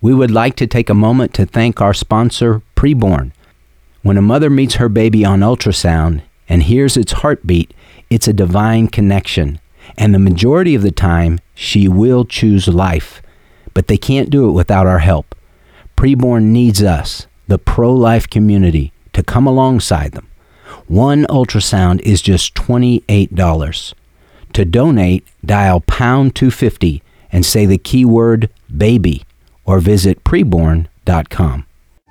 We would like to take a moment to thank our sponsor, Preborn. When a mother meets her baby on ultrasound and hears its heartbeat, it's a divine connection. And the majority of the time, she will choose life. But they can't do it without our help. Preborn needs us, the pro-life community, to come alongside them. One ultrasound is just $28. To donate, dial pound 250 and say the keyword baby or visit preborn.com.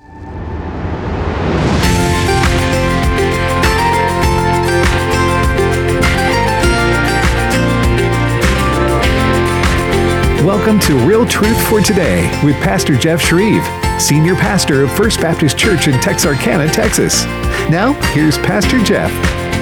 Welcome to Real Truth for Today with Pastor Jeff Shreve, Senior Pastor of First Baptist Church in Texarkana, Texas. Now, here's Pastor Jeff.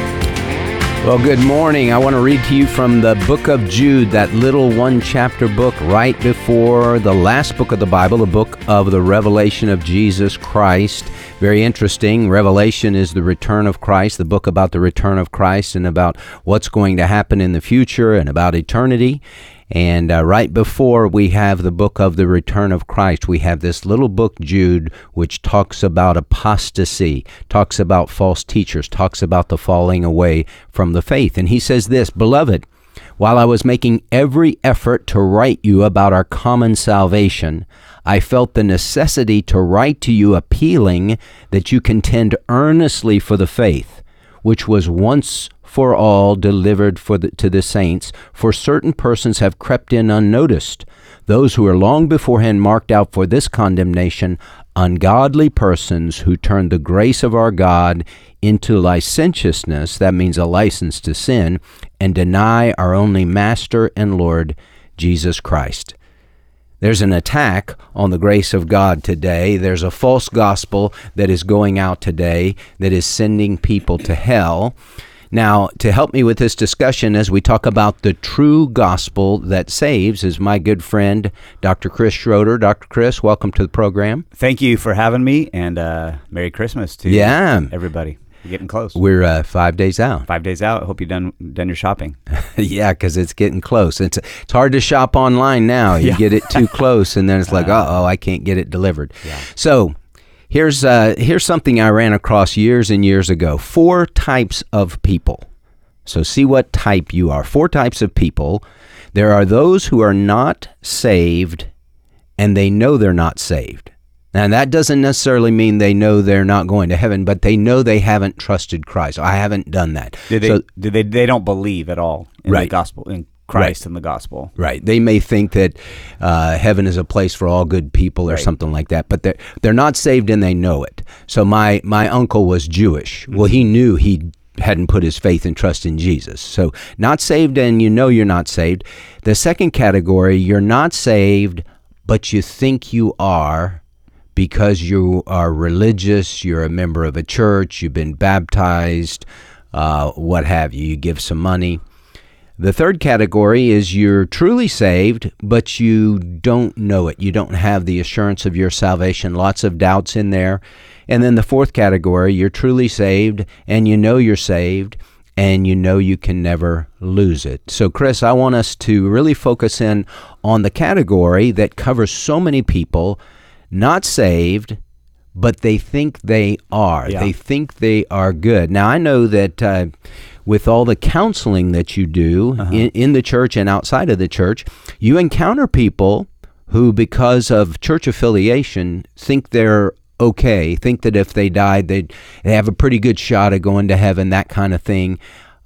Well, good morning. I want to read to you from the book of Jude, that little one-chapter book right before the last book of the Bible, the book of the Revelation of Jesus Christ. Very interesting. Revelation is the return of Christ, the book about the return of Christ and about what's going to happen in the future and about eternity. And right before we have the book of the return of Christ, we have this little book, Jude, which talks about apostasy, talks about false teachers, talks about the falling away from the faith. And he says this, "Beloved, while I was making every effort to write you about our common salvation, I felt the necessity to write to you appealing that you contend earnestly for the faith, which was once for all delivered to the saints, for certain persons have crept in unnoticed, those who are long beforehand marked out for this condemnation, ungodly persons who turn the grace of our God into licentiousness," that means a license to sin, "and deny our only Master and Lord, Jesus Christ." There's an attack on the grace of God today. There's a false gospel that is going out today that is sending people to hell. Now, to help me with this discussion as we talk about the true gospel that saves is my good friend, Dr. Chris Schroeder. Dr. Chris, welcome to the program. Thank you for having me, and Merry Christmas to everybody. We're getting close. We're 5 days out. 5 days out. I hope you've done your shopping. Yeah, because it's getting close. It's hard to shop online now. You get it too close, and then it's like, I can't get it delivered. Yeah. So here's something I ran across years and years ago. 4 types of people. So see what type you are. 4 types of people. There are those who are not saved, and they know they're not saved. Now, that doesn't necessarily mean they know they're not going to heaven, but they know they haven't trusted Christ. I haven't done that. They don't believe at all in the gospel, in Christ and the gospel. Right. They may think that heaven is a place for all good people or something like that, but they're not saved and they know it. So my uncle was Jewish. Mm-hmm. Well, he knew he hadn't put his faith and trust in Jesus. So not saved and you know you're not saved. The second category, you're not saved, but you think you are, because you are religious, you're a member of a church, you've been baptized, what have you, you give some money. The third category is you're truly saved, but you don't know it. You don't have the assurance of your salvation, lots of doubts in there. And then the fourth category, you're truly saved, and you know you're saved, and you know you can never lose it. So, Chris, I want us to really focus in on the category that covers so many people, not saved, but they think they are. Yeah. They think they are good. Now, I know that with all the counseling that you do in the church and outside of the church, you encounter people who, because of church affiliation, think they're okay, think that if they died, they have a pretty good shot at going to heaven, that kind of thing,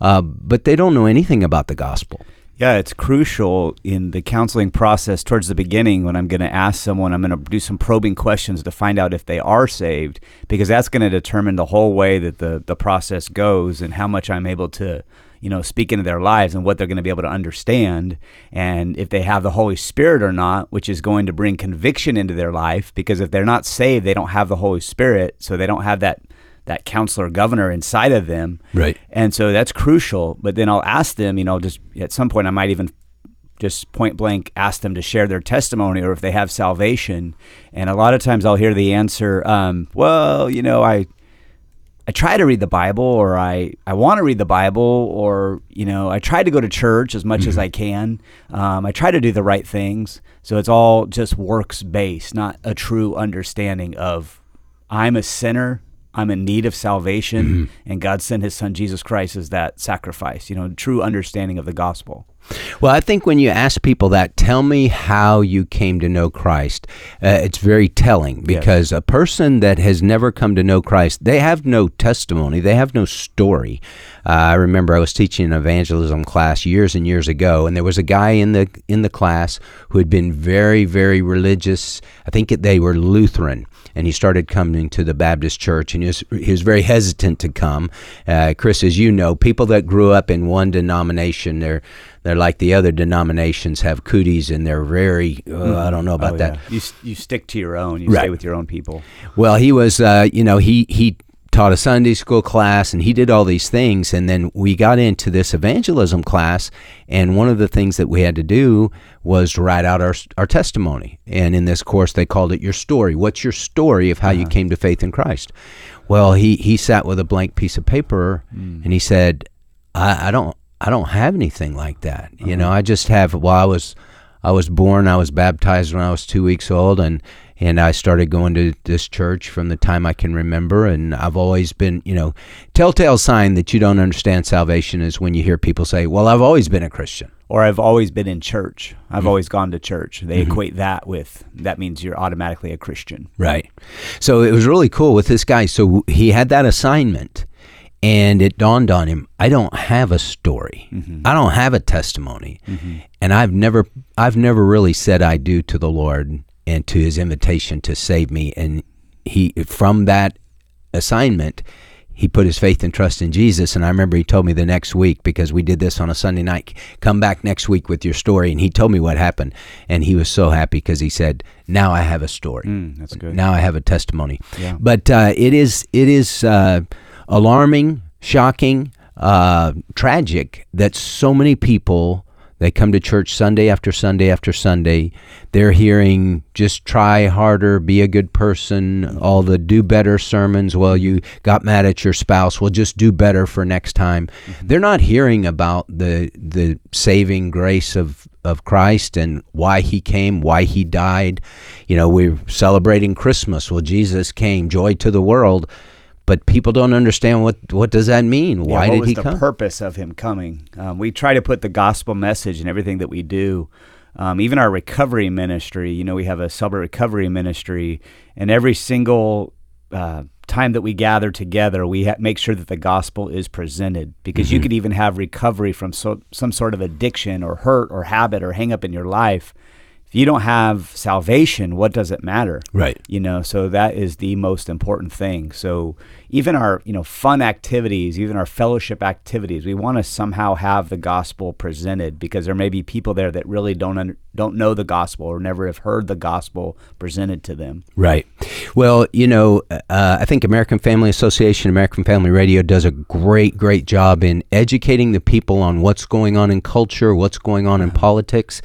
but they don't know anything about the gospel. Yeah, it's crucial in the counseling process towards the beginning when I'm going to ask someone, I'm going to do some probing questions to find out if they are saved, because that's going to determine the whole way that the process goes and how much I'm able to, speak into their lives and what they're going to be able to understand, and if they have the Holy Spirit or not, which is going to bring conviction into their life, because if they're not saved, they don't have the Holy Spirit, so they don't have that counselor governor inside of them. Right. And so that's crucial. But then I'll ask them, just at some point I might even just point blank ask them to share their testimony or if they have salvation. And a lot of times I'll hear the answer, try to read the Bible, or I want to read the Bible, or, I try to go to church as much as I can. I try to do the right things. So it's all just works-based, not a true understanding of I'm a sinner, I'm in need of salvation, and God sent his son Jesus Christ as that sacrifice, true understanding of the gospel. Well, I think when you ask people that, tell me how you came to know Christ, it's very telling, because a person that has never come to know Christ, they have no testimony, they have no story. I remember I was teaching an evangelism class years and years ago, and there was a guy in the class who had been very, very religious. I think they were Lutheran, and he started coming to the Baptist church, and he was very hesitant to come. Chris, as you know, people that grew up in one denomination, they're like the other denominations, have cooties, and they're very, I don't know about that. You stick to your own. You stay with your own people. Well, he was, he taught a Sunday school class, and he did all these things. And then we got into this evangelism class, and one of the things that we had to do was to write out our testimony. And in this course, they called it your story. What's your story of how you came to faith in Christ? Well, he sat with a blank piece of paper, and he said, I don't have anything like that. I just have, I was born, I was baptized when I was 2 weeks old, and I started going to this church from the time I can remember, and I've always been, telltale sign that you don't understand salvation is when you hear people say, well, I've always been a Christian. Or I've always been in church. I've always gone to church. They equate that with, that means you're automatically a Christian. Right. So it was really cool with this guy. So he had that assignment, and it dawned on him, I don't have a story. I don't have a testimony. And I've never really said I do to the Lord and to his invitation to save me. And from that assignment, he put his faith and trust in Jesus. And I remember he told me the next week, because we did this on a Sunday night, come back next week with your story. And he told me what happened. And he was so happy because he said, now I have a story. That's good. Now I have a testimony. Yeah. But it is alarming, shocking, tragic that so many people, they come to church Sunday after Sunday after Sunday. They're hearing, just try harder, be a good person, all the do better sermons. Well, you got mad at your spouse. Well, just do better for next time. They're not hearing about the saving grace of Christ and why he came, why he died. We're celebrating Christmas. Well, Jesus came, joy to the world. But people don't understand what does that mean? Why did he come? What was the purpose of him coming? We try to put the gospel message in everything that we do. Even our recovery ministry, we have a celebrate recovery ministry, and every single time that we gather together, we make sure that the gospel is presented, because you could even have recovery from some sort of addiction or hurt or habit or hang up in your life. If you don't have salvation, what does it matter? Right. So that is the most important thing. So even our, fun activities, even our fellowship activities, we want to somehow have the gospel presented, because there may be people there that really don't know the gospel or never have heard the gospel presented to them. Right. Well, I think American Family Association, American Family Radio does a great job in educating the people on what's going on in culture, what's going on in politics.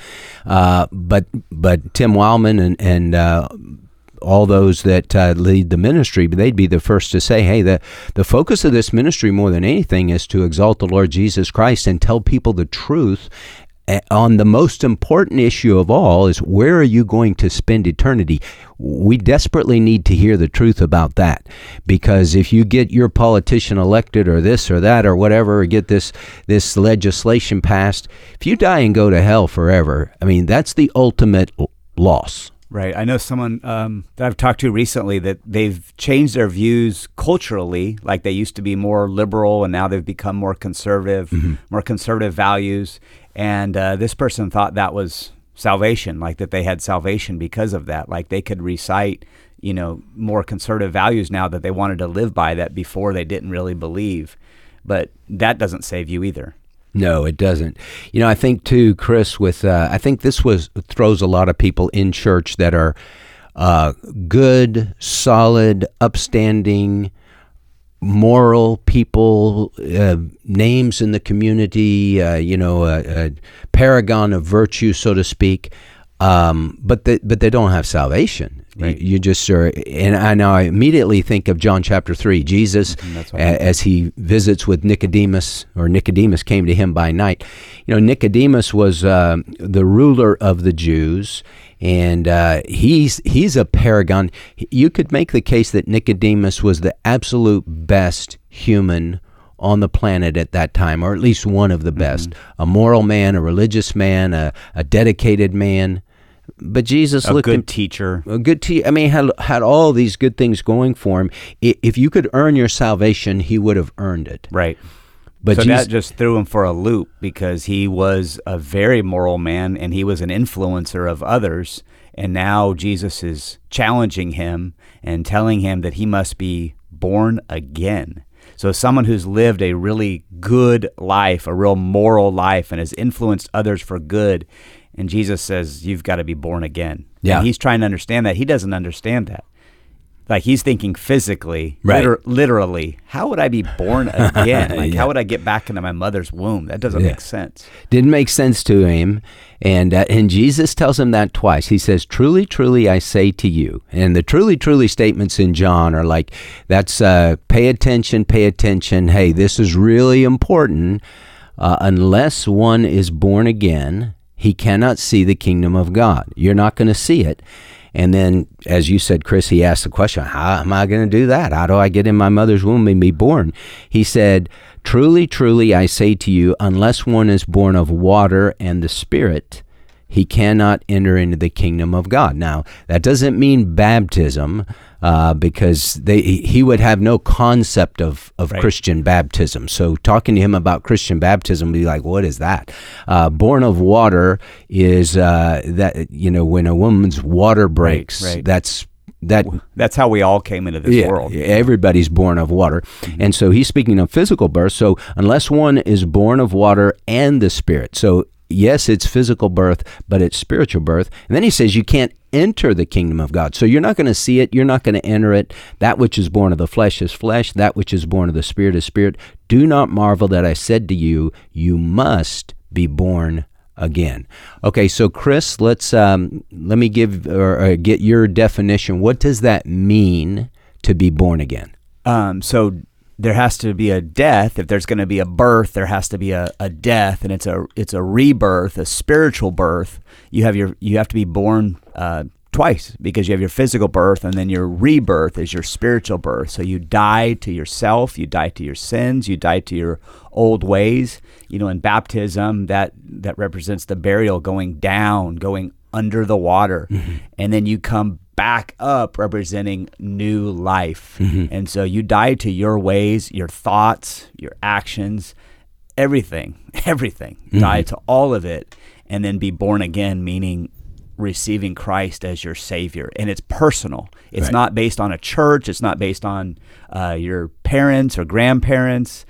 But Tim Wildman and all those that lead the ministry, they'd be the first to say, hey, the focus of this ministry more than anything is to exalt the Lord Jesus Christ and tell people the truth on the most important issue of all, is where are you going to spend eternity? We desperately need to hear the truth about that, because if you get your politician elected or this or that or whatever, or get this legislation passed, if you die and go to hell forever, that's the ultimate loss. Right. I know someone that I've talked to recently that they've changed their views culturally. Like, they used to be more liberal, and now they've become more conservative, more conservative values. And this person thought that was salvation, like that they had salvation because of that. Like, they could recite, more conservative values now that they wanted to live by, that before they didn't really believe. But that doesn't save you either. No, it doesn't. I think too, Chris, I think this throws a lot of people in church that are good, solid, upstanding, moral people, names in the community, a paragon of virtue, so to speak. But they don't have salvation. Right. You just are, and I immediately think of John chapter 3. Jesus, That's right. as he visits with Nicodemus, or Nicodemus came to him by night. Nicodemus was the ruler of the Jews, and he's a paragon. You could make the case that Nicodemus was the absolute best human on the planet at that time, or at least one of the best. A moral man, a religious man, a dedicated man. But Jesus looked a good at teacher. a good I mean, had all these good things going for him. If you could earn your salvation, he would have earned it. Right. But so Jesus, that just threw him for a loop, because he was a very moral man and he was an influencer of others. And now Jesus is challenging him and telling him that he must be born again. So someone who's lived a really good life, a real moral life, and has influenced others for good, and Jesus says, you've got to be born again. Yeah. And he's trying to understand that. He doesn't understand that. Like, he's thinking physically, Right. literally, how would I be born again? Like, Yeah. how would I get back into my mother's womb? That doesn't make sense. didn't make sense to him, and Jesus tells him that twice. He says, "Truly, truly, I say to you." And the "truly, truly" statements in John are like, that's pay attention. Hey, this is really important. Unless one is born again, he cannot see the kingdom of God. You're not going to see it. And then, as you said, Chris, he asked the question, how am I going to do that? How do I get in my mother's womb and be born? He said, "Truly, truly, I say to you, unless one is born of water and the Spirit, he cannot enter into the kingdom of God." Now, that doesn't mean baptism, because he would have no concept of Right. Christian baptism. So talking to him about Christian baptism would be like, what is that? Born of water is that, when a woman's water breaks, right. that's how we all came into this world. Everybody's born of water. And so he's speaking of physical birth. So unless one is born of water and the Spirit. So yes, it's physical birth, but it's spiritual birth. And then he says you can't enter the kingdom of God. So you're not going to see it. You're not going to enter it. That which is born of the flesh is flesh. That which is born of the Spirit is spirit. Do not marvel that I said to you, you must be born again. Okay, so Chris, let me give or get your definition. What does that mean to be born again? So there has to be a death. If there's going to be a birth, there has to be a death, and it's a rebirth, a spiritual birth. You have to be born twice, because you have your physical birth, and then your rebirth is your spiritual birth. So you die to yourself, you die to your sins, you die to your old ways. In baptism, that represents the burial, going down, going under the water, and then you come back up representing new life. And so you die to your ways, your thoughts, your actions, everything, die to all of it, and then be born again, meaning receiving Christ as your Savior. And it's personal. It's Right. not based on a church. It's not based on your parents or grandparents.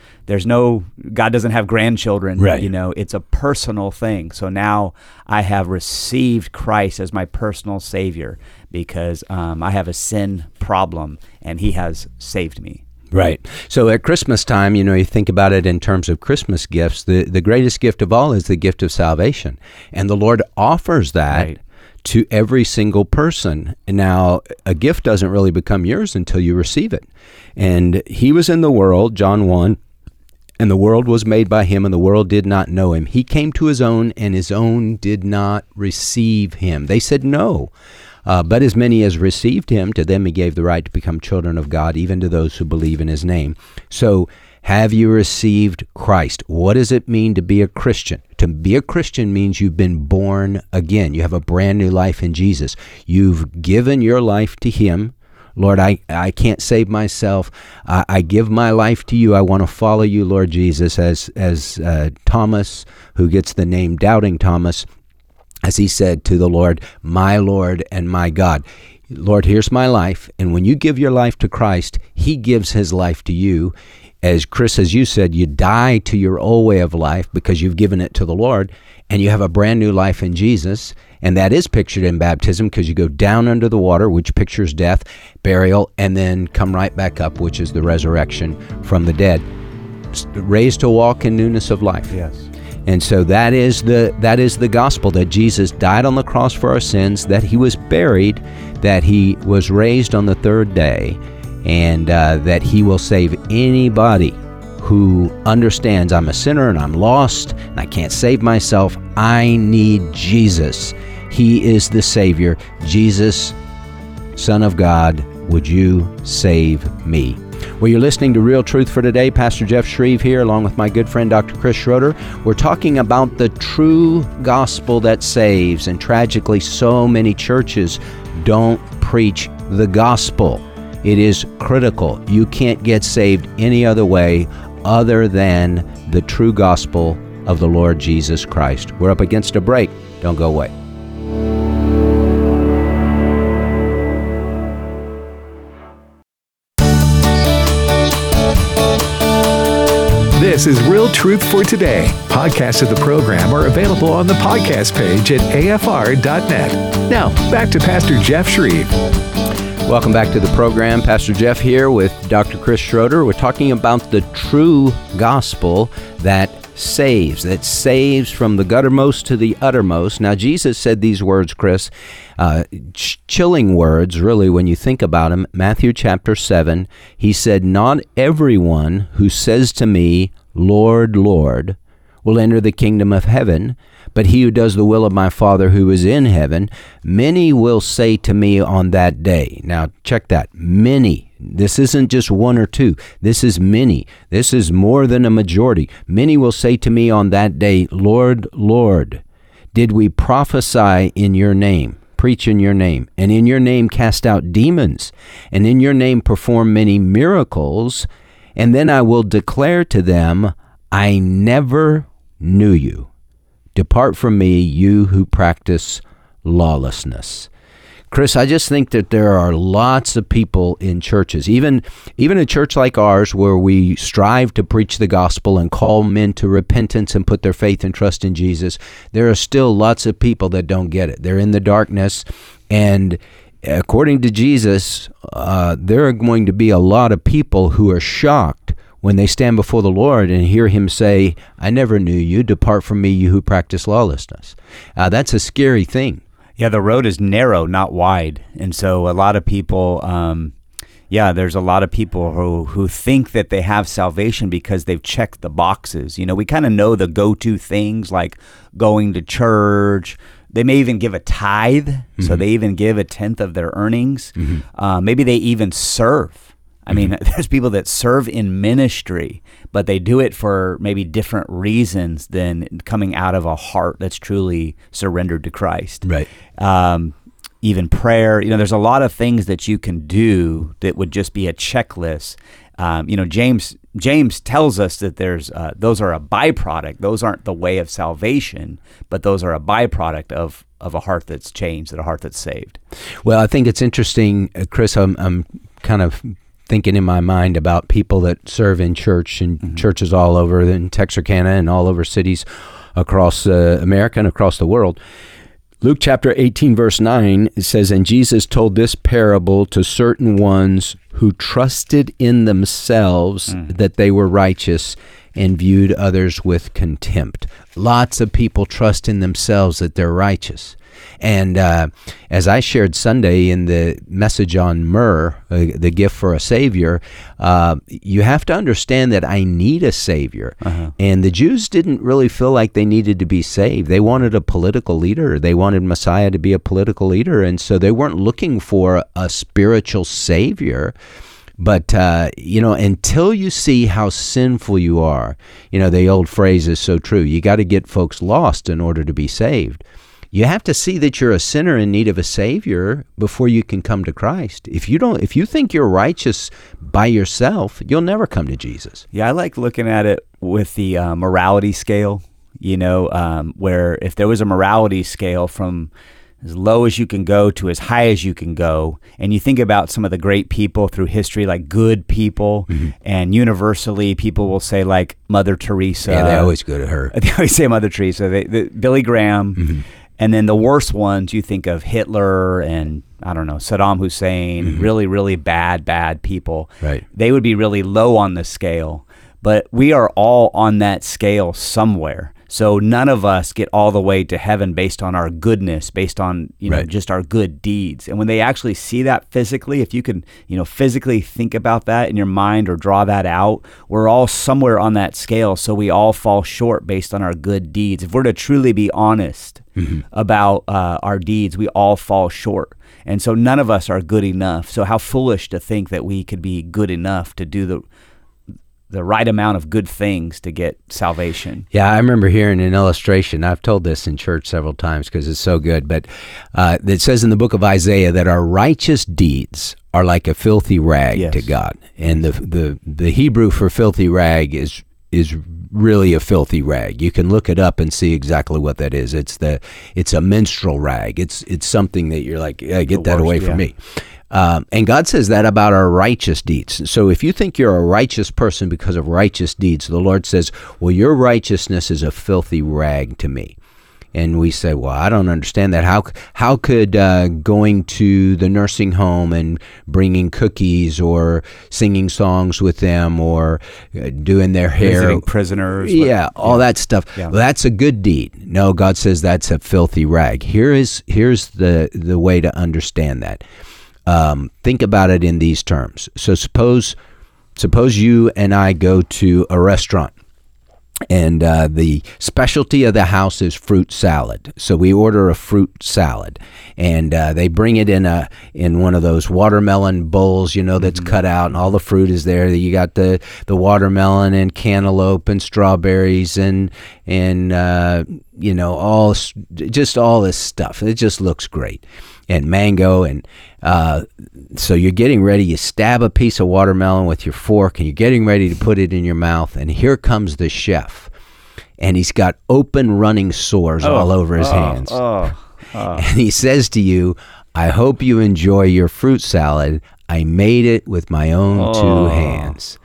God doesn't have grandchildren. Right. It's a personal thing. So now I have received Christ as my personal Savior, because I have a sin problem, and He has saved me. Right. So at Christmas time, you think about it in terms of Christmas gifts, the greatest gift of all is the gift of salvation. And the Lord offers that Right. to every single person. Now, a gift doesn't really become yours until you receive it. And He was in the world, John 1, and the world was made by Him, and the world did not know Him. He came to His own, and His own did not receive Him. They said no. But as many as received Him, to them He gave the right to become children of God, even to those who believe in His name. So, have you received Christ? What does it mean to be a Christian? To be a Christian means you've been born again. You have a brand new life in Jesus. You've given your life to Him. Lord, I can't save myself. I give my life to you. I want to follow you, Lord Jesus, as Thomas, who gets the name Doubting Thomas, as he said to the Lord, "My Lord and my God." Lord, here's my life. And when you give your life to Christ, He gives His life to you. As Chris, as you said, you die to your old way of life because you've given it to the Lord, and you have a brand new life in Jesus. And that is pictured in baptism, because you go down under the water, which pictures death, burial, and then come right back up, which is the resurrection from the dead. Raised to walk in newness of life. Yes. And so that is the gospel, that Jesus died on the cross for our sins, that he was buried, that he was raised on the third day, and that he will save anybody who understands I'm a sinner and I'm lost and I can't save myself. I need Jesus. He is the Savior. Jesus, Son of God, would you save me? Well, you're listening to Real Truth for Today. Pastor Jeff Shreve here, along with my good friend Dr. Chris Schroeder. We're talking about the true gospel that saves, and tragically, so many churches don't preach the gospel. It is critical. You can't get saved any other way other than the true gospel of the Lord Jesus Christ. We're up against a break. Don't go away. This is Real Truth for Today. Podcasts of the program are available on the podcast page at afr.net. Now, back to Pastor Jeff Shreve. Welcome back to the program. Pastor Jeff here with Dr. Chris Schroeder. We're talking about the true gospel that saves from the guttermost to the uttermost. Now, Jesus said these words, Chris, chilling words, really, when you think about them. Matthew chapter 7, he said, "Not everyone who says to me, 'Lord, Lord,' will enter the kingdom of heaven, but he who does the will of my Father who is in heaven. Many will say to me on that day." Now, check that. Many. This isn't just one or two. This is many. This is more than a majority. Many will say to me on that day, "Lord, Lord, did we prophesy in your name, preach in your name, and in your name cast out demons, and in your name perform many miracles? And then I will declare to them, I never knew you. Depart from me, you who practice lawlessness." Chris, I just think that there are lots of people in churches, even a church like ours, where we strive to preach the gospel and call men to repentance and put their faith and trust in Jesus. There are still lots of people that don't get it. They're in the darkness, and according to Jesus, there are going to be a lot of people who are shocked when they stand before the Lord and hear him say, "I never knew you. Depart from me, you who practice lawlessness." That's a scary thing. Yeah, the road is narrow, not wide. And so a lot of people, there's a lot of people who think that they have salvation because they've checked the boxes. You know, we kind of know the go-to things like going to church. They may even give a tithe, so they even give a tenth of their earnings. Maybe they even serve. I mean, there's people that serve in ministry, but they do it for maybe different reasons than coming out of a heart that's truly surrendered to Christ. Right. Even prayer. You know, there's a lot of things that you can do that would just be a checklist. James tells us that there's those are a byproduct. Those aren't the way of salvation, but those are a byproduct of a heart that's changed, a heart that's saved. Well, I think it's interesting, Chris. I'm kind of thinking in my mind about people that serve in church and churches all over in Texarkana and all over cities across America and across the world. Luke chapter 18, verse 9, it says, "And Jesus told this parable to certain ones who trusted in themselves that they were righteous and viewed others with contempt." Lots of people trust in themselves that they're righteous. And as I shared Sunday in the message on myrrh, the gift for a Savior, you have to understand that I need a Savior. And the Jews didn't really feel like they needed to be saved. They wanted a political leader. They wanted Messiah to be a political leader. And so they weren't looking for a spiritual Savior. But, until you see how sinful you are, the old phrase is so true. You got to get folks lost in order to be saved. You have to see that you're a sinner in need of a Savior before you can come to Christ. If you think you're righteous by yourself, you'll never come to Jesus. Yeah, I like looking at it with the morality scale, where if there was a morality scale from as low as you can go to as high as you can go, and you think about some of the great people through history, like good people, and universally people will say like Mother Teresa. Yeah, they always go to her. They always say Mother Teresa, Billy Graham. And then the worst ones, you think of Hitler and, I don't know, Saddam Hussein, really, really bad people. Right. They would be really low on the scale. But we are all on that scale somewhere. So none of us get all the way to heaven based on our goodness, based on, just our good deeds. And when they actually see that physically, if you can, physically think about that in your mind or draw that out, we're all somewhere on that scale. So we all fall short based on our good deeds. If we're to truly be honest about our deeds, we all fall short. And so none of us are good enough. So how foolish to think that we could be good enough to do the right amount of good things to get salvation. Yeah, I remember hearing an illustration. I've told this in church several times because it's so good. But it says in the book of Isaiah that our righteous deeds are like a filthy rag to God. And the Hebrew for filthy rag is really a filthy rag. You can look it up and see exactly what that is. It's a menstrual rag. It's something that you're like, get that away from me. And God says that about our righteous deeds. So if you think you're a righteous person because of righteous deeds, the Lord says, well, your righteousness is a filthy rag to me. And we say, well, I don't understand that. How could going to the nursing home and bringing cookies or singing songs with them or doing their hair, visiting prisoners, all that stuff. Yeah. Well, that's a good deed. No, God says that's a filthy rag. Here's the way to understand that. Think about it in these terms. So suppose you and I go to a restaurant, and the specialty of the house is fruit salad. So we order a fruit salad, and they bring it in one of those watermelon bowls, that's cut out, and all the fruit is there. You got the watermelon and cantaloupe and strawberries and all this stuff. It just looks great. And mango, and so you're getting ready, you stab a piece of watermelon with your fork, and you're getting ready to put it in your mouth, and here comes the chef, and he's got open running sores all over his hands. And he says to you, I hope you enjoy your fruit salad. I made it with my own two hands.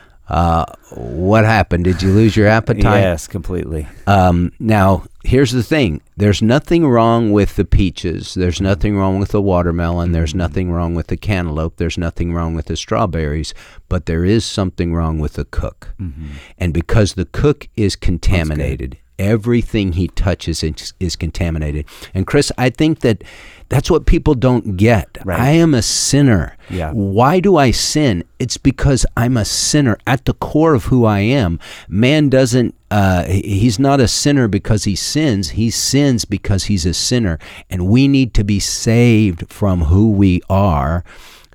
What happened? Did you lose your appetite? Yes, completely. Now, here's the thing. There's nothing wrong with the peaches. There's nothing wrong with the watermelon. There's nothing wrong with the cantaloupe. There's nothing wrong with the strawberries. But there is something wrong with the cook. Mm-hmm. And because the cook is contaminated, everything he touches is contaminated. And Chris, I think that's what people don't get. Right. I am a sinner. Yeah. Why do I sin? It's because I'm a sinner at the core of who I am. Man doesn't, he's not a sinner because he sins. He sins because he's a sinner. And we need to be saved from who we are.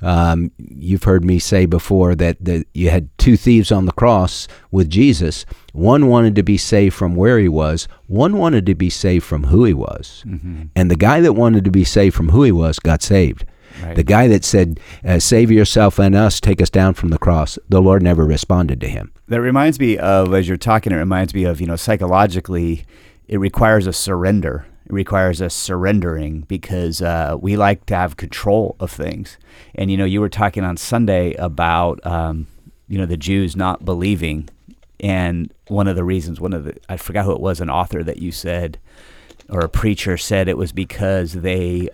You've heard me say before that you had two thieves on the cross with Jesus. One wanted to be saved from where he was. One wanted to be saved from who he was. Mm-hmm. And the guy that wanted to be saved from who he was got saved. Right. The guy that said, save yourself and us, take us down from the cross, the Lord never responded to him. That reminds me of, as you're talking, it reminds me of, psychologically, it requires a surrender. It requires us surrendering because we like to have control of things. And, you were talking on Sunday about, the Jews not believing. And one of the reasons, I forgot who it was, an author that you said, or a preacher said it was because they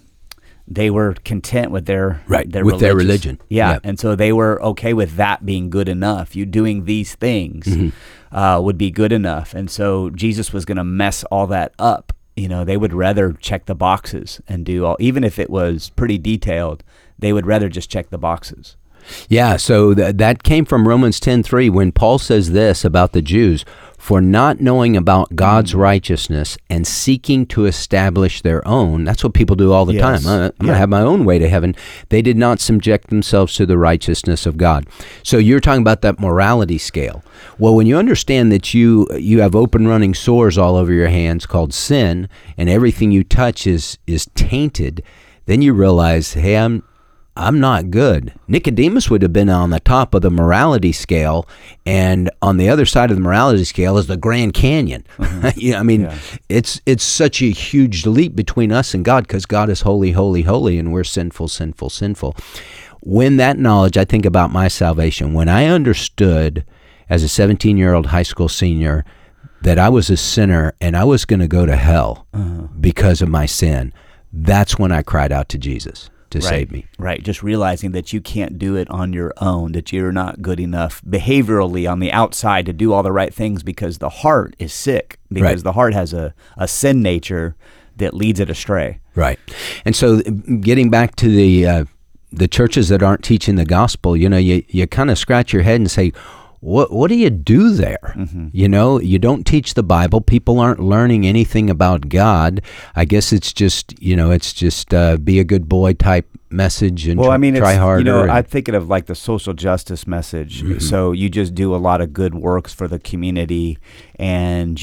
were content with their religion. Yeah. Yep. And so they were okay with that being good enough. You doing these things would be good enough. And so Jesus was going to mess all that up. They would rather check the boxes and do all, even if it was pretty detailed, they would rather just check the boxes. Yeah, so that came from Romans 10:3 when Paul says this about the Jews, for not knowing about God's righteousness and seeking to establish their own. That's what people do all the time. I'm going to have my own way to heaven. They did not subject themselves to the righteousness of God. So you're talking about that morality scale. Well, when you understand that you have open running sores all over your hands called sin, and everything you touch is tainted, then you realize, hey, I'm not good. Nicodemus would have been on the top of the morality scale, and on the other side of the morality scale is the Grand Canyon. It's such a huge leap between us and God because God is holy, holy, holy, and we're sinful, sinful, sinful. When that knowledge, I think about my salvation. When I understood as a 17-year-old high school senior that I was a sinner and I was going to go to hell because of my sin, that's when I cried out to Jesus. to save me. Right. Just realizing that you can't do it on your own, that you're not good enough behaviorally on the outside to do all the right things because the heart is sick, because the heart has a sin nature that leads it astray. Right. And so getting back to the churches that aren't teaching the gospel, you kind of scratch your head and say, what do you do there? Mm-hmm. You don't teach the Bible. People aren't learning anything about God. I guess it's just be a good boy type message and try harder. I think of like the social justice message. Mm-hmm. So you just do a lot of good works for the community, and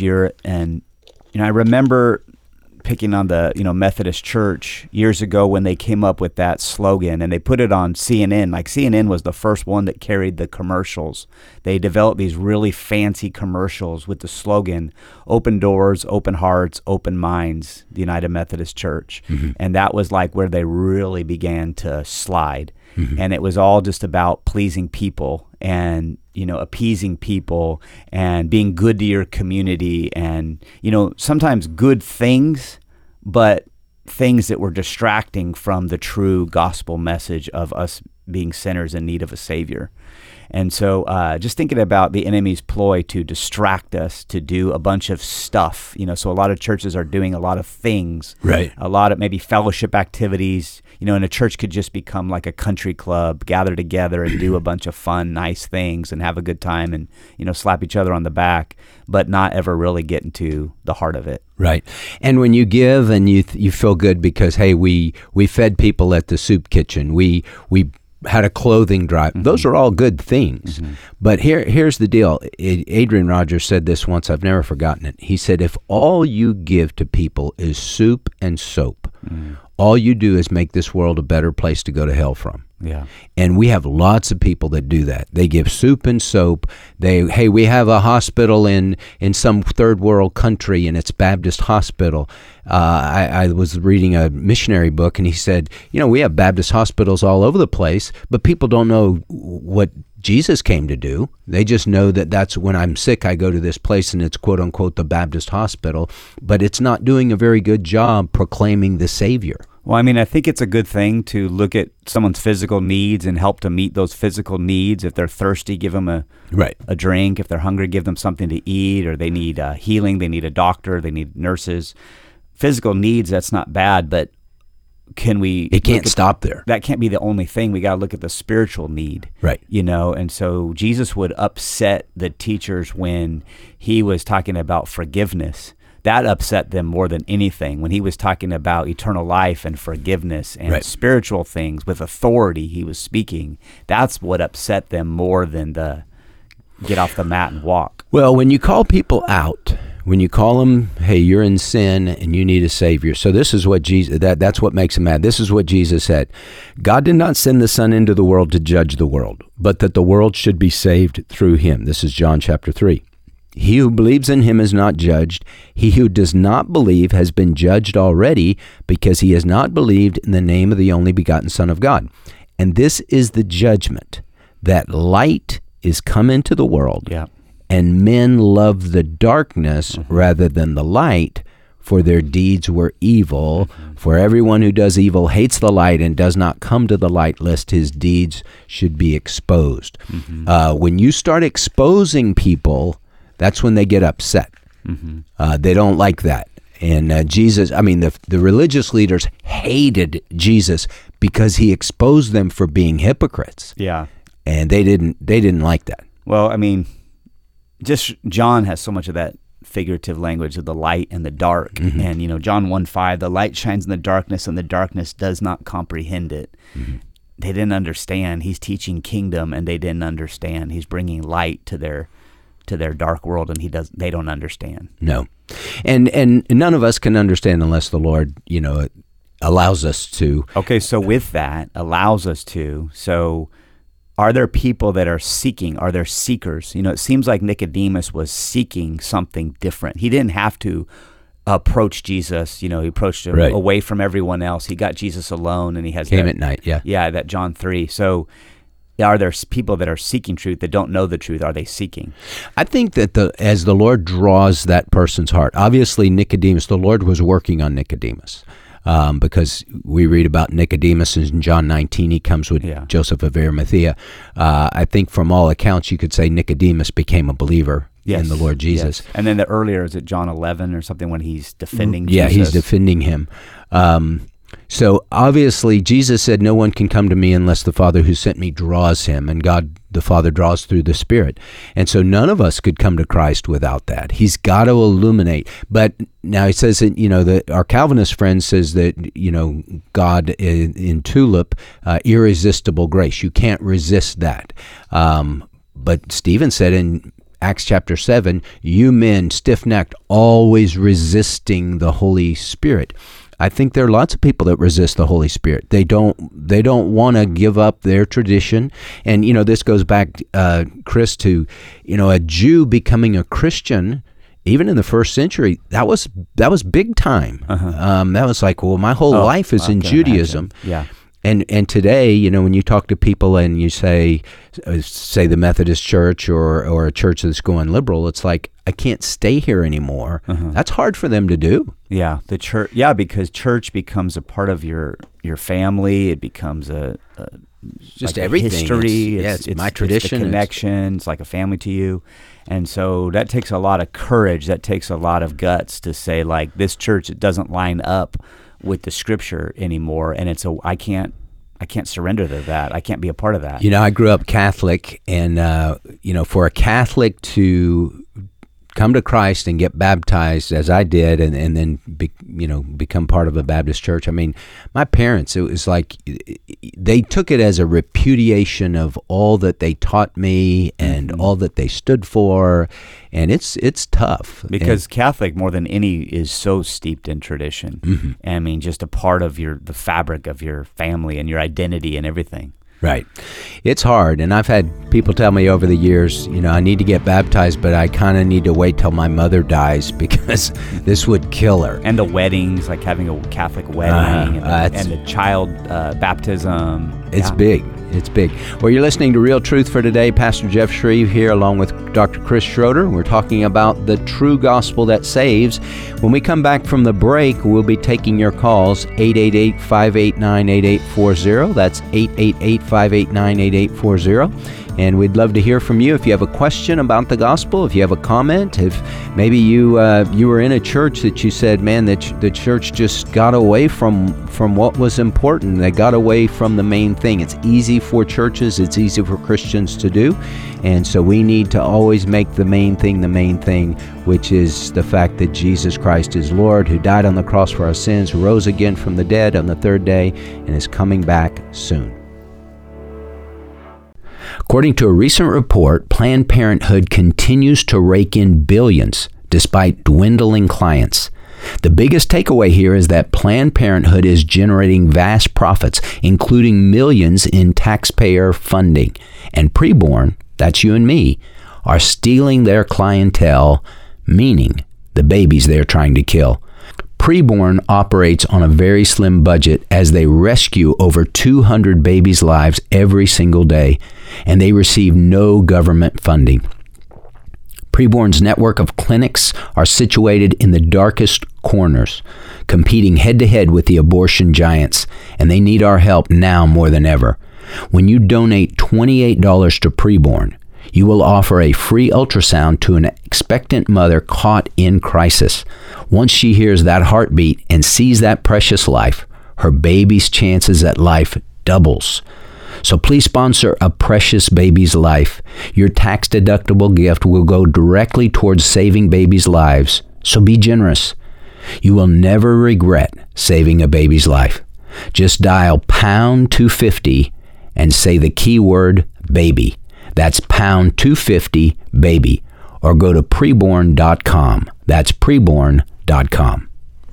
I remember picking on the Methodist Church years ago when they came up with that slogan, and they put it on CNN. Like CNN was the first one that carried the commercials. They developed these really fancy commercials with the slogan, "Open doors, open hearts, open minds, the United Methodist Church." Mm-hmm. And that was like where they really began to slide. Mm-hmm. And it was all just about pleasing people and appeasing people and being good to your community, and sometimes good things, but things that were distracting from the true gospel message of us being sinners in need of a Savior. And so just thinking about the enemy's ploy to distract us to do a bunch of stuff, so a lot of churches are doing a lot of things, right? A lot of maybe fellowship activities, and a church could just become like a country club, gather together and do a bunch of fun, nice things and have a good time and, slap each other on the back, but not ever really get into the heart of it. Right. And when you give and you feel good because, hey, we fed people at the soup kitchen, we had a clothing drive. Mm-hmm. Those are all good things. Mm-hmm. But here's the deal. Adrian Rogers said this once. I've never forgotten it. He said, if all you give to people is soup and soap, all you do is make this world a better place to go to hell from. Yeah. And we have lots of people that do that. They give soup and soap. We have a hospital in some third world country, and it's Baptist hospital. I was reading a missionary book, and he said, we have Baptist hospitals all over the place, but people don't know what Jesus came to do. They just know that that's when I'm sick, I go to this place, and it's quote unquote the Baptist hospital, but it's not doing a very good job proclaiming the Savior. Well, I think it's a good thing to look at someone's physical needs and help to meet those physical needs. If they're thirsty, give them a drink. If they're hungry, give them something to eat, or they need healing, they need a doctor, they need nurses. Physical needs, that's not bad, but it can't stop there. That can't be the only thing. We got to look at the spiritual need. Right. And so Jesus would upset the teachers when he was talking about forgiveness. That upset them more than anything. When he was talking about eternal life and forgiveness and spiritual things with authority he was speaking, that's what upset them more than the get off the mat and walk. Well, when you call people out, when you call them, hey, you're in sin and you need a Savior. So this is what that's what makes them mad. This is what Jesus said. God did not send the Son into the world to judge the world, but that the world should be saved through him. This is John chapter 3. He who believes in him is not judged. He who does not believe has been judged already, because he has not believed in the name of the only begotten Son of God. And this is the judgment, that light is come into the world, and men love the darkness rather than the light, for their deeds were evil. For everyone who does evil hates the light and does not come to the light, lest his deeds should be exposed. When you start exposing people, that's when they get upset. They don't like that. And Jesus, the religious leaders hated Jesus because he exposed them for being hypocrites. Yeah. And they didn't like that. Well, just John has so much of that figurative language of the light and the dark. And, John 1:5, the light shines in the darkness and the darkness does not comprehend it. They didn't understand. He's teaching kingdom and they didn't understand. He's bringing light to their dark world, and they don't understand. No. And none of us can understand unless the Lord, allows us to. Okay, so with that, allows us to. So are there people that are seeking? Are there seekers? It seems like Nicodemus was seeking something different. He didn't have to approach Jesus. He approached him away from everyone else. He got Jesus alone, and he came at night. Yeah, that John 3. So are there people that are seeking truth that don't know the truth? Are they seeking? I think that as the Lord draws that person's heart, obviously Nicodemus, the Lord was working on Nicodemus. because we read about Nicodemus in John 19. He comes with Joseph of Arimathea. I think from all accounts, you could say Nicodemus became a believer in the Lord Jesus. Yes. And then the earlier, is it John 11 or something, when he's defending Jesus? Yeah, he's defending him. So obviously, Jesus said, no one can come to me unless the Father who sent me draws him, and God the Father draws through the Spirit. And so none of us could come to Christ without that. He's got to illuminate. But now he says that, our Calvinist friend says that, God in tulip, irresistible grace. You can't resist that. But Stephen said in Acts chapter 7, you men stiff-necked, always resisting the Holy Spirit. I think there are lots of people that resist the Holy Spirit. They don't want to give up their tradition. And, this goes back, Chris, to, a Jew becoming a Christian, even in the first century, that was big time. That was like, well, my whole life is in Judaism. Imagine. Yeah. And today, when you talk to people and you say the Methodist Church or a church that's going liberal, it's like, I can't stay here anymore. That's hard for them to do. Yeah, the church. Yeah, because church becomes a part of your family. It becomes just like everything. History. It's my tradition. It's the connection. It's like a family to you. And so that takes a lot of courage. That takes a lot of guts to say, like, this church, it doesn't line up with the Scripture anymore, and I can't surrender to that. I can't be a part of that. I grew up Catholic, and for a Catholic to come to Christ and get baptized as I did, and then become part of a Baptist church. I mean, my parents, it was like they took it as a repudiation of all that they taught me and all that they stood for, and it's tough. Because Catholic, more than any, is so steeped in tradition. I mean, just a part of the fabric of your family and your identity and everything. Right. It's hard, and I've had people tell me over the years, I need to get baptized, but I kind of need to wait till my mother dies because this would kill her. And the weddings, like having a Catholic wedding, and the child baptism. It's big. It's big. Well, you're listening to Real Truth for Today. Pastor Jeff Shreve here along with Dr. Chris Schroeder. We're talking about the true gospel that saves. When we come back from the break, we'll be taking your calls, 888-589-8840. That's 888-589-8840. And we'd love to hear from you if you have a question about the gospel, if you have a comment, if maybe you were in a church that you said, man, the church just got away from what was important. They got away from the main thing. It's easy for churches, it's easy for Christians to do. And so we need to always make the main thing, which is the fact that Jesus Christ is Lord, who died on the cross for our sins, rose again from the dead on the third day, and is coming back soon. According to a recent report, Planned Parenthood continues to rake in billions despite dwindling clients. The biggest takeaway here is that Planned Parenthood is generating vast profits, including millions in taxpayer funding. And preborn, that's you and me, are stealing their clientele, meaning the babies they're trying to kill. Preborn operates on a very slim budget as they rescue over 200 babies' lives every single day, and they receive no government funding. Preborn's network of clinics are situated in the darkest corners, competing head-to-head with the abortion giants, and they need our help now more than ever. When you donate $28 to Preborn, you will offer a free ultrasound to an expectant mother caught in crisis. Once she hears that heartbeat and sees that precious life, her baby's chances at life doubles. So please sponsor a precious baby's life. Your tax-deductible gift will go directly towards saving babies' lives, so be generous. You will never regret saving a baby's life. Just dial pound 250 and say the keyword baby. That's pound 250 baby, or go to preborn.com. That's preborn.com.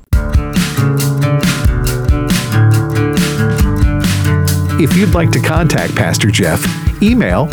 If you'd like to contact Pastor Jeff, email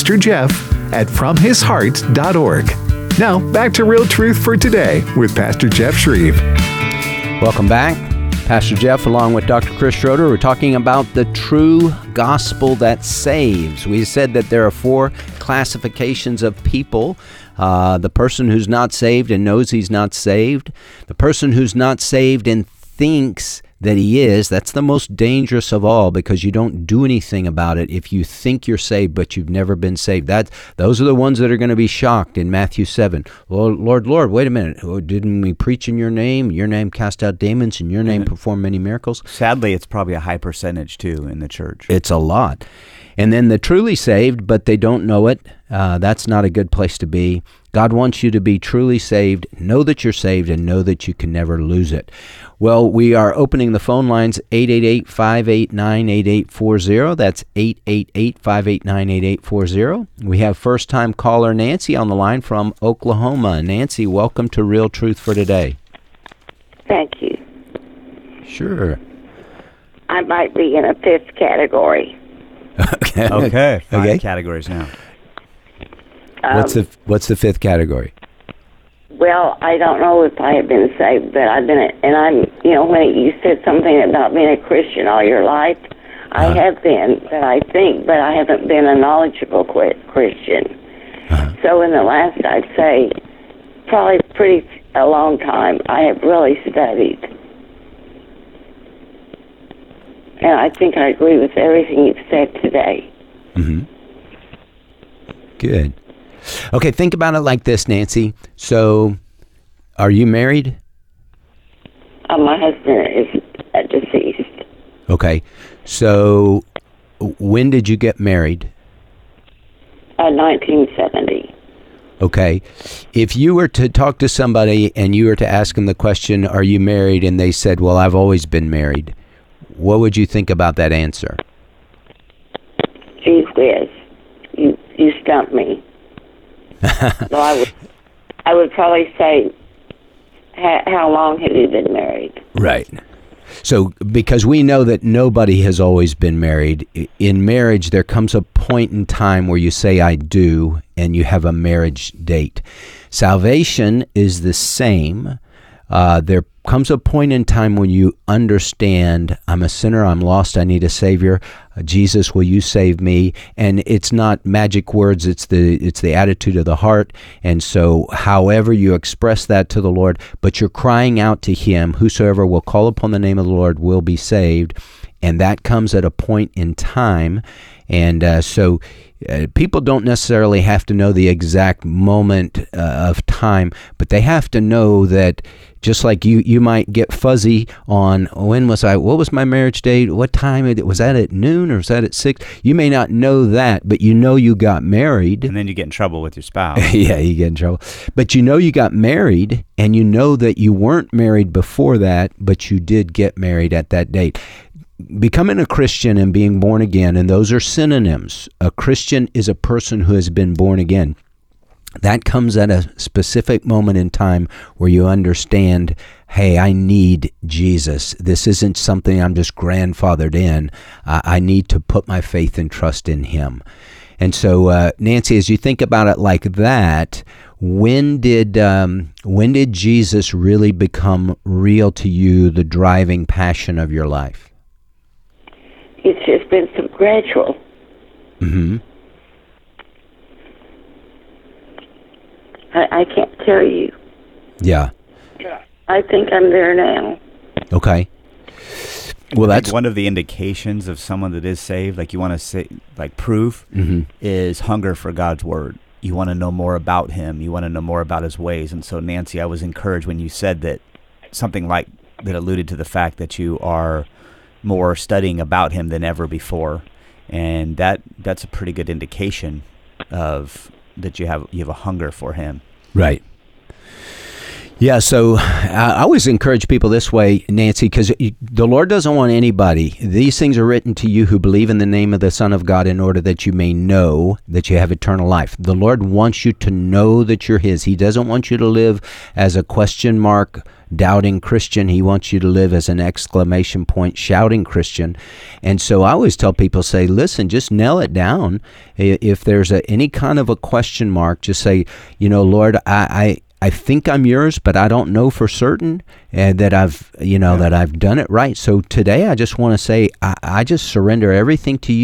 pastorjeff@fromhisheart.org. Now, back to Real Truth for Today with Pastor Jeff Shreve. Welcome back. Pastor Jeff, along with Dr. Chris Schroeder, we're talking about the true gospel that saves. We said that there are 4 classifications of people. The person who's not saved and knows he's not saved. The person who's not saved and thinks that he is, that's the most dangerous of all, because you don't do anything about it if you think you're saved, but you've never been saved. Those are the ones that are going to be shocked in Matthew 7. Lord, wait a minute. Didn't we preach in your name? Your name cast out demons, in your name perform many miracles? Sadly, it's probably a high percentage, too, in the church. It's a lot. And then the truly saved, but they don't know it, that's not a good place to be. God wants you to be truly saved, know that you're saved, and know that you can never lose it. Well, we are opening the phone lines, 888-589-8840. That's 888-589-8840. We have first-time caller Nancy on the line from Oklahoma. Nancy, welcome to Real Truth for Today. Thank you. Sure. I might be in a fifth category. Okay. Five categories now. What's the fifth category? Well, I don't know if I have been saved, but I've been, and I'm, when you said something about being a Christian all your life, I have been, but I haven't been a knowledgeable Christian. So in the last, I'd say, probably a long time, I have really studied. And I think I agree with everything you've said today. Mm-hmm. Good. Okay, think about it like this, Nancy. So, are you married? My husband is deceased. Okay. So, when did you get married? 1970. Okay. If you were to talk to somebody and you were to ask them the question, are you married? And they said, well, I've always been married. What would you think about that answer? Gee whiz. You stumped me. So I would probably say, how long have you been married? Right. So, because we know that nobody has always been married, in marriage there comes a point in time where you say, I do, and you have a marriage date. Salvation is the same. There comes a point in time when you understand, I'm a sinner, I'm lost, I need a Savior. Jesus, will you save me? And it's not magic words, it's the attitude of the heart. And so however you express that to the Lord, but you're crying out to Him, whosoever will call upon the name of the Lord will be saved. And that comes at a point in time. And so people don't necessarily have to know the exact moment of time, but they have to know that just like you might get fuzzy on what was my marriage date? What time? Was that at noon or was that at 6? You may not know that, but you know you got married. And then you get in trouble with your spouse. Yeah, you get in trouble. But you know you got married, and you know that you weren't married before that, but you did get married at that date. Becoming a Christian and being born again, and those are synonyms. A Christian is a person who has been born again. That comes at a specific moment in time where you understand, hey, I need Jesus. This isn't something I'm just grandfathered in. I need to put my faith and trust in Him. And so, Nancy, as you think about it like that, when did Jesus really become real to you, the driving passion of your life? It's just been some gradual. Mm-hmm. I can't tell you. Yeah. I think I'm there now. Okay. Well, that's one of the indications of someone that is saved. Like you want to say, like proof, is hunger for God's word. You want to know more about Him. You want to know more about His ways. And so, Nancy, I was encouraged when you said that, something like that alluded to the fact that you are more studying about Him than ever before, and that's a pretty good indication of that you have a hunger for Him. Right. Yeah, so I always encourage people this way, Nancy, because the Lord doesn't want anybody. These things are written to you who believe in the name of the Son of God in order that you may know that you have eternal life. The Lord wants you to know that you're His. He doesn't want you to live as a question mark, doubting Christian. He wants you to live as an exclamation point, shouting Christian. And so I always tell people, say, listen, just nail it down. If there's any kind of a question mark, just say, Lord, I think I'm yours, but I don't know for certain that I've done it right. So today I just want to say, I just surrender everything to you.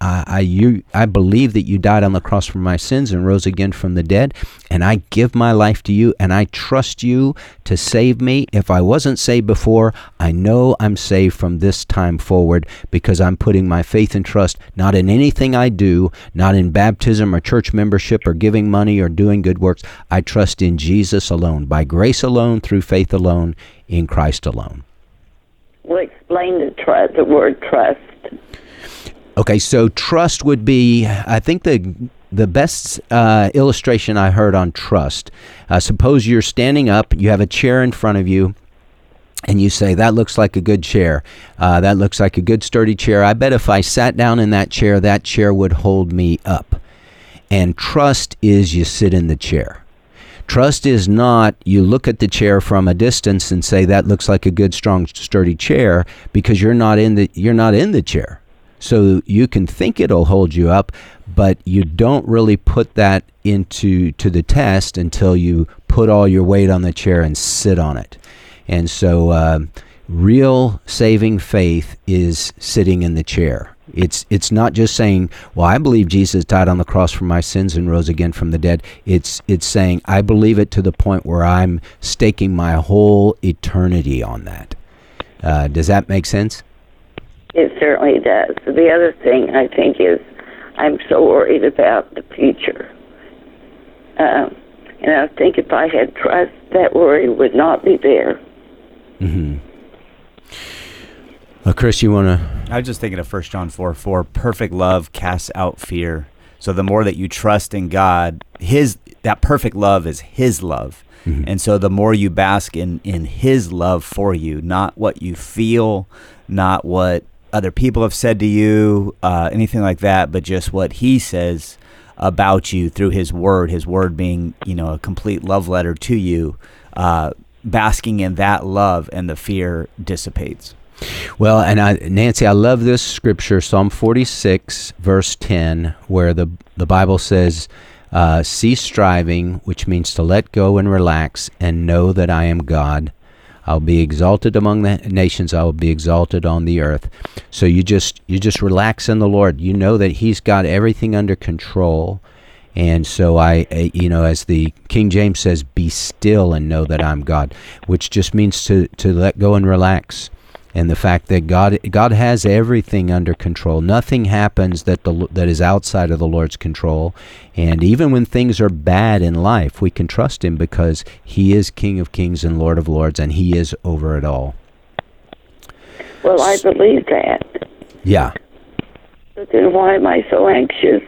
I believe that you died on the cross for my sins and rose again from the dead, and I give my life to you, and I trust you to save me. If I wasn't saved before, I know I'm saved from this time forward because I'm putting my faith and trust not in anything I do, not in baptism or church membership or giving money or doing good works. I trust in Jesus alone, by grace alone, through faith alone, in Christ alone. Well, explain the word trust. Okay, so trust would be, I think the best illustration I heard on trust. Suppose you're standing up, you have a chair in front of you, and you say, that looks like a good chair. That looks like a good sturdy chair. I bet if I sat down in that chair would hold me up. And trust is you sit in the chair. Trust is not you look at the chair from a distance and say, that looks like a good, strong, sturdy chair, because you're not in the chair. So you can think it'll hold you up, but you don't really put that to the test until you put all your weight on the chair and sit on it. And so real saving faith is sitting in the chair. It's not just saying, well, I believe Jesus died on the cross for my sins and rose again from the dead. It's saying, I believe it to the point where I'm staking my whole eternity on that. Does that make sense? It certainly does. The other thing I think is I'm so worried about the future. And I think if I had trust, that worry would not be there. Mm-hmm. Chris, you want to? I was just thinking of 1 John 4:4. Perfect love casts out fear. So the more that you trust in God, that perfect love is His love. Mm-hmm. And so the more you bask in His love for you, not what you feel, not what other people have said to you, anything like that, but just what He says about you through His Word being, a complete love letter to you, basking in that love, and the fear dissipates. Well, and Nancy, I love this scripture, Psalm 46, verse 10, where the Bible says, cease striving, which means to let go and relax, and know that I am God. I'll be exalted among the nations. I will be exalted on the earth. So you just relax in the Lord. You know that He's got everything under control. And so as the King James says, be still and know that I'm God, which just means to let go and relax. And the fact that God has everything under control. Nothing happens that is outside of the Lord's control. And even when things are bad in life, we can trust Him because He is King of Kings and Lord of Lords, and He is over it all. Well, I believe that. Yeah. But then why am I so anxious?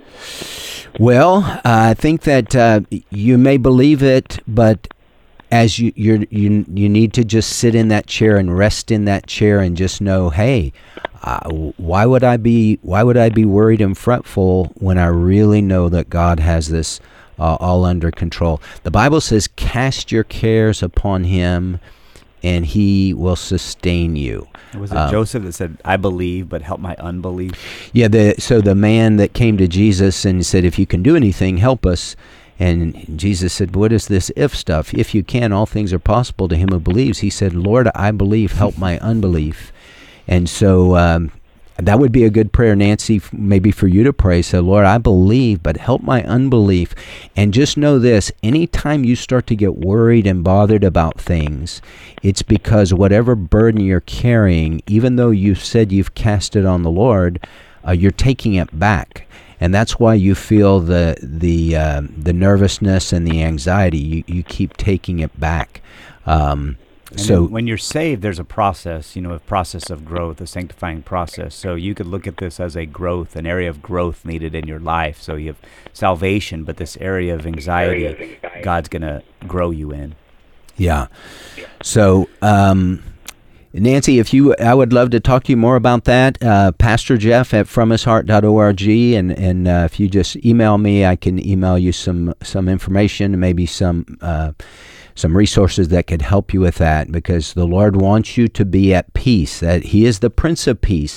Well, I think that you may believe it, but as you need to just sit in that chair and rest in that chair and just know, hey, why would I be worried and fretful when I really know that God has this all under control? The Bible says, cast your cares upon Him, and He will sustain you. Was it Joseph that said, I believe, but help my unbelief? Yeah, so the man that came to Jesus and said, if you can do anything, help us. And Jesus said, what is this if stuff? If you can, all things are possible to him who believes. He said, Lord, I believe, help my unbelief. And so that would be a good prayer, Nancy, maybe for you to pray. Say, Lord, I believe, but help my unbelief. And just know this, anytime you start to get worried and bothered about things, it's because whatever burden you're carrying, even though you've said you've cast it on the Lord, you're taking it back. And that's why you feel the nervousness and the anxiety. You keep taking it back. So when you're saved, there's a process, a process of growth, a sanctifying process. So you could look at this as an area of growth needed in your life. So you have salvation, but this area of anxiety, God's going to grow you in. Yeah. So, Nancy, I would love to talk to you more about that. Pastor Jeff at fromhisheart.org, and if you just email me, I can email you some information, maybe some resources that could help you with that, because the Lord wants you to be at peace, that He is the Prince of Peace,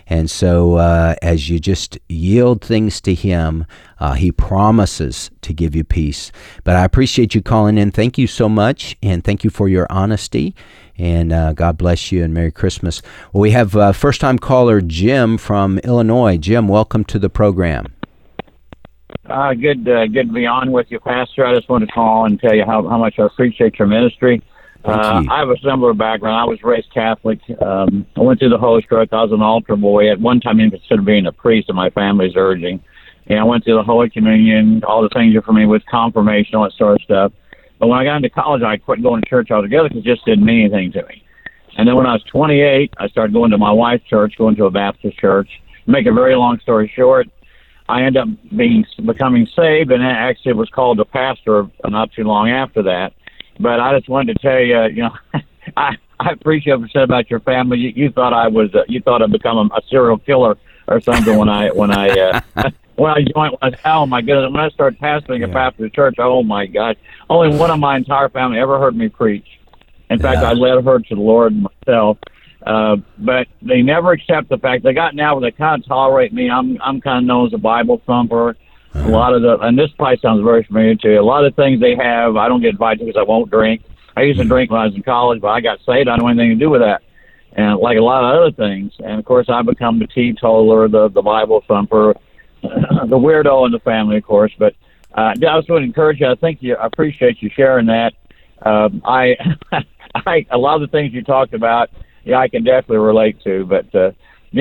And so as you just yield things to him, he promises to give you peace. But I appreciate you calling in. Thank you so much, and thank you for your honesty. And God bless you, and Merry Christmas. Well, we have first-time caller Jim from Illinois. Jim, welcome to the program. Good to be on with you, Pastor. I just want to call and tell you how much I appreciate your ministry. Thank you. I have a similar background. I was raised Catholic. I went through the Holy Church. I was an altar boy. At one time, I even considered being a priest at my family's urging. And I went through the Holy Communion, all the things you're familiar with, confirmation, all that sort of stuff. But when I got into college, I quit going to church altogether because it just didn't mean anything to me. And then when I was 28, I started going to my wife's church, going to a Baptist church. To make a very long story short, I ended up becoming saved, and actually was called a pastor not too long after that. But I just wanted to tell you, I appreciate what you said about your family. You thought I'd become a serial killer or something when I joined. Oh my goodness! When I started pastoring a Baptist church, oh my gosh! Only one of my entire family ever heard me preach. In fact, I led her to the Lord myself. But they never accept the fact they got now where they kind of tolerate me. I'm kind of known as a Bible thumper. A lot of and this probably sounds very familiar to you. A lot of things they have, I don't get invited to because I won't drink. I used to drink when I was in college, but I got saved. I don't have anything to do with that. And like a lot of other things. And of course, I've become the teetotaler, the Bible thumper, the weirdo in the family, of course. But I just want to encourage you. I appreciate you sharing that. I a lot of the things you talked about, I can definitely relate to. But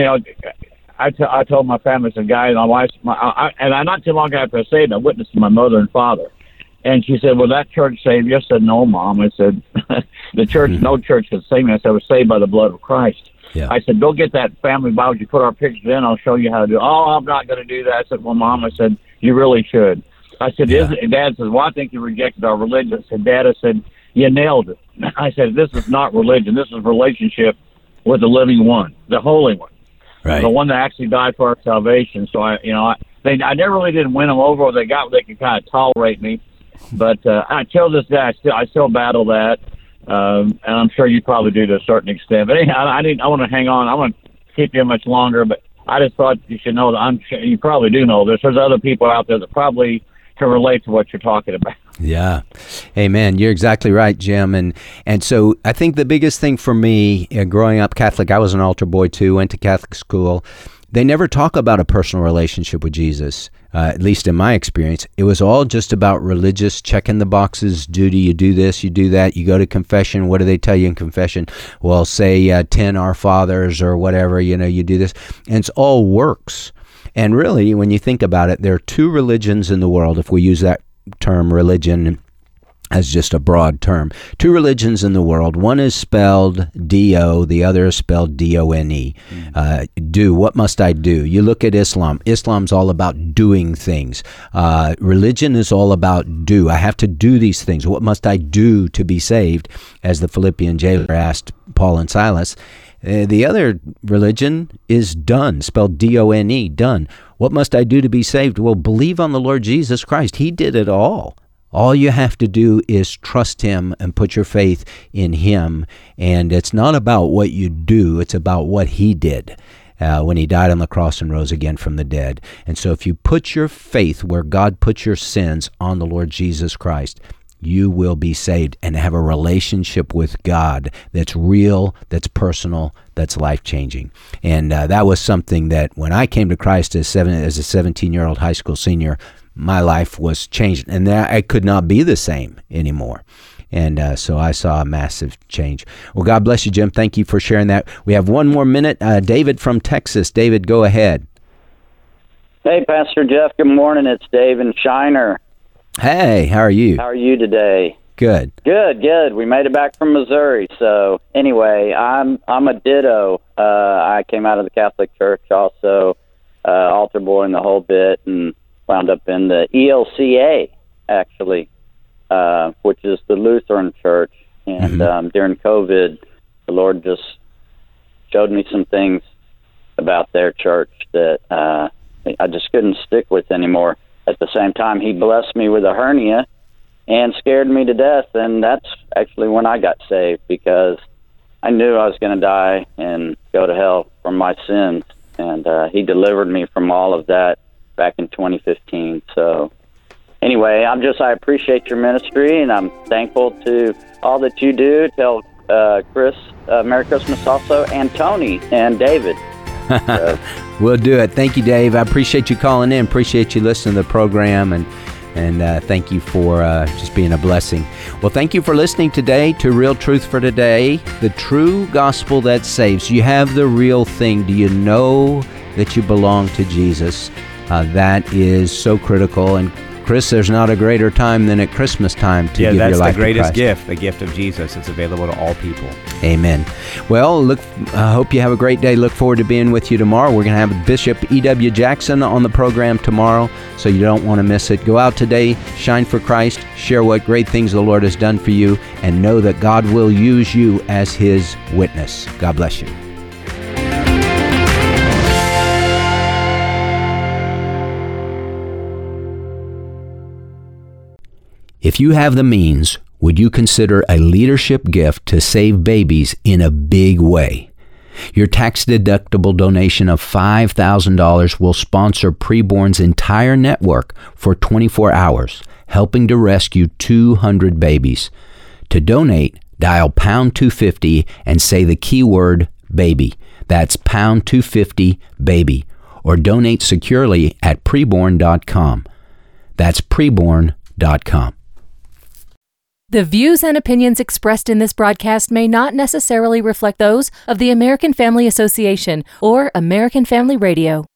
I told my family, some guy, my wife, and I not too long after I saved, I witnessed to my mother and father, and she said, "Well, that church saved you?" I said, "No, Mom." I said, "The church, no church could save me." I said, "I was saved by the blood of Christ." Yeah. I said, "Go get that family Bible. You put our pictures in. I'll show you how to do it." "Oh, I'm not going to do that." I said, "Well, Mom," I said, "you really should." I said, and Dad says, "Well, I think you rejected our religion." I said, "Dad," I said, "you nailed it." I said, "This is not religion. This is relationship with the living one, the Holy One." Right. The one that actually died for our salvation. So I never really didn't win them over. Or they could kind of tolerate me, but until this day, I still battle that, and I'm sure you probably do to a certain extent. But anyhow, I want to hang on. I want to keep you much longer, but I just thought you should know that I'm sure you probably do know this. There's other people out there that probably can relate to what you're talking about. Yeah. Amen. You're exactly right, Jim. And so I think the biggest thing for me, growing up Catholic, I was an altar boy too, went to Catholic school. They never talk about a personal relationship with Jesus, at least in my experience. It was all just about religious, checking the boxes, duty, you do this, you do that, you go to confession. What do they tell you in confession? Well, say 10 Our Fathers or whatever, you do this. And it's all works. And really, when you think about it, there are two religions in the world, if we use that term religion as just a broad term. Two religions in the world. One is spelled D-O, the other is spelled D-O-N-E. Do, what must I do? You look at Islam. Islam's all about doing things. Religion is all about do. I have to do these things. What must I do to be saved? As the Philippian jailer asked Paul and Silas. The other religion is done, spelled D-O-N-E, done. What must I do to be saved? Well, believe on the Lord Jesus Christ. He did it all. All you have to do is trust him and put your faith in him. And it's not about what you do, it's about what he did when he died on the cross and rose again from the dead. And so if you put your faith where God put your sins on the Lord Jesus Christ, you will be saved and have a relationship with God that's real, that's personal, that's life-changing. And that was something that when I came to Christ as a 17-year-old high school senior, my life was changed, and I could not be the same anymore. And so I saw a massive change. Well, God bless you, Jim. Thank you for sharing that. We have one more minute. David from Texas. David, go ahead. Hey, Pastor Jeff. Good morning. It's Dave in Shiner. Hey, how are you? How are you today? Good. Good. We made it back from Missouri. So anyway, I'm a ditto. I came out of the Catholic Church also, altar boy and the whole bit, and wound up in the ELCA, actually, which is the Lutheran Church. And during COVID, the Lord just showed me some things about their church that I just couldn't stick with anymore. At the same time, he blessed me with a hernia and scared me to death, and that's actually when I got saved, because I knew I was going to die and go to hell from my sins. and he delivered me from all of that back in 2015. So anyway, I appreciate your ministry, and I'm thankful to all that you do. Tell Chris Merry Christmas also, and Tony and David. We'll do it. Thank you, Dave. I appreciate you calling in. Appreciate you listening to the program, and thank you for just being a blessing. Well, thank you for listening today to Real Truth for Today, the true gospel that saves. You have the real thing. Do you know that you belong to Jesus? That is so critical. And Chris, there's not a greater time than at Christmas time to give your life to Christ. Yeah, that's the greatest gift, the gift of Jesus. It's available to all people. Amen. Well, I hope you have a great day. Look forward to being with you tomorrow. We're going to have Bishop E.W. Jackson on the program tomorrow, so you don't want to miss it. Go out today, shine for Christ, share what great things the Lord has done for you, and know that God will use you as His witness. God bless you. If you have the means, would you consider a leadership gift to save babies in a big way? Your tax-deductible donation of $5,000 will sponsor Preborn's entire network for 24 hours, helping to rescue 200 babies. To donate, dial pound 250 and say the keyword baby. That's pound 250 baby. Or donate securely at preborn.com. That's preborn.com. The views and opinions expressed in this broadcast may not necessarily reflect those of the American Family Association or American Family Radio.